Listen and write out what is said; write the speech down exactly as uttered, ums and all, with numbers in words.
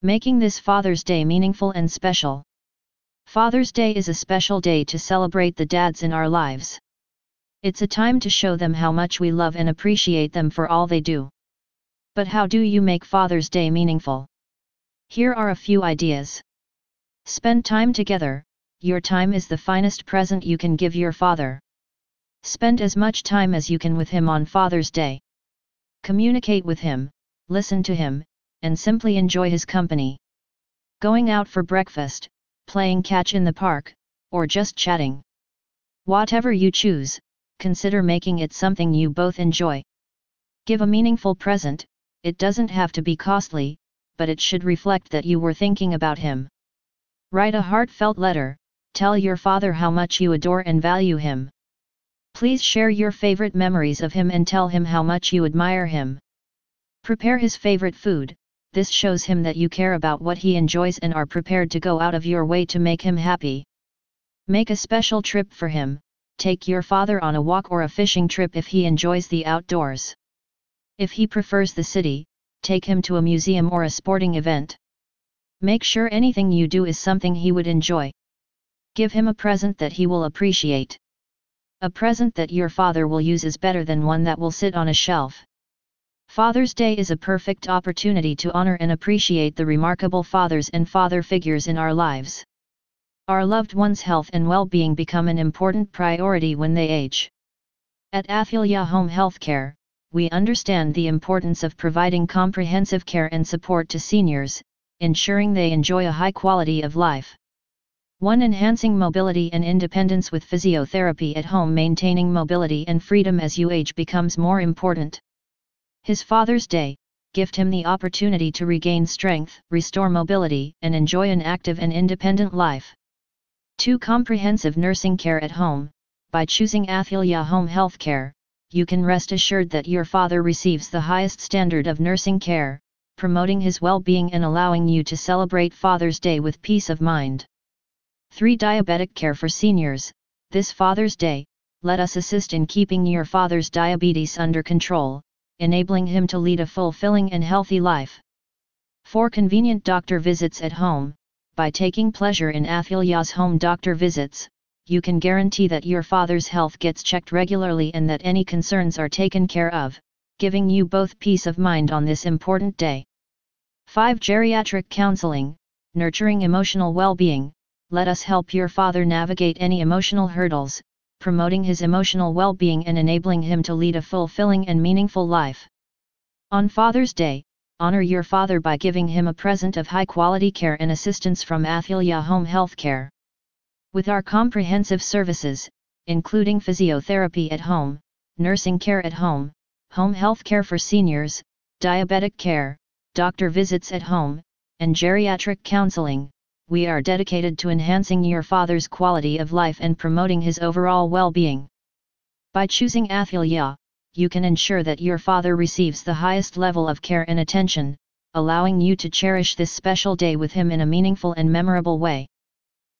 Making this Father's Day meaningful and special. Father's Day is a special day to celebrate the dads in our lives. It's a time to show them how much we love and appreciate them for all they do. But how do you make Father's Day meaningful? Here are a few ideas. Spend time together. Your time is the finest present you can give your father. Spend as much time as you can with him on Father's Day. Communicate with him, listen to him, and simply enjoy his company. Going out for breakfast, playing catch in the park, or just chatting. Whatever you choose, consider making it something you both enjoy. Give a meaningful present. It doesn't have to be costly, but it should reflect that you were thinking about him. Write a heartfelt letter. Tell your father how much you adore and value him. Please share your favorite memories of him and tell him how much you admire him. Prepare his favorite food. This shows him that you care about what he enjoys and are prepared to go out of your way to make him happy. Make a special trip for him. Take your father on a walk or a fishing trip if he enjoys the outdoors. If he prefers the city, take him to a museum or a sporting event. Make sure anything you do is something he would enjoy. Give him a present that he will appreciate. A present that your father will use is better than one that will sit on a shelf. Father's Day is a perfect opportunity to honor and appreciate the remarkable fathers and father figures in our lives. Our loved ones' health and well-being become an important priority when they age. At Affilia Home Healthcare, we understand the importance of providing comprehensive care and support to seniors, ensuring they enjoy a high quality of life. one Enhancing mobility and independence with physiotherapy at home. Maintaining mobility and freedom as you age becomes more important. His Father's Day, gift him the opportunity to regain strength, restore mobility, and enjoy an active and independent life. two Comprehensive nursing care at home. By choosing Affilia Home Healthcare, you can rest assured that your father receives the highest standard of nursing care, promoting his well-being and allowing you to celebrate Father's Day with peace of mind. three Diabetic care for seniors. This Father's Day, let us assist in keeping your father's diabetes under control, enabling him to lead a fulfilling and healthy life. four Convenient doctor visits at home. By taking pleasure in Affilia's home doctor visits, you can guarantee that your father's health gets checked regularly and that any concerns are taken care of, giving you both peace of mind on this important day. five Geriatric counseling. Nurturing emotional well-being. Let us help your father navigate any emotional hurdles, promoting his emotional well-being and enabling him to lead a fulfilling and meaningful life. On Father's Day, honor your father by giving him a present of high-quality care and assistance from Affilia Home Healthcare. With our comprehensive services, including physiotherapy at home, nursing care at home, home health care for seniors, diabetic care, doctor visits at home, and geriatric counseling, we are dedicated to enhancing your father's quality of life and promoting his overall well-being. By choosing Affilia, you can ensure that your father receives the highest level of care and attention, allowing you to cherish this special day with him in a meaningful and memorable way.